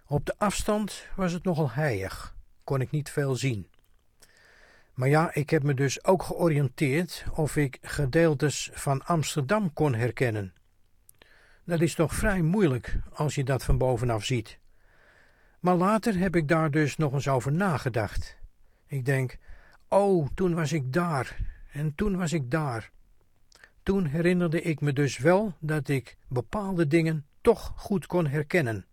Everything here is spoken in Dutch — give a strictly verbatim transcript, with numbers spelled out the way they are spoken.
Op de afstand was het nogal heilig, kon ik niet veel zien. Maar ja, ik heb me dus ook georiënteerd of ik gedeeltes van Amsterdam kon herkennen. Dat is toch vrij moeilijk als je dat van bovenaf ziet. Maar later heb ik daar dus nog eens over nagedacht. Ik denk, oh, toen was ik daar en toen was ik daar. Toen herinnerde ik me dus wel dat ik bepaalde dingen toch goed kon herkennen.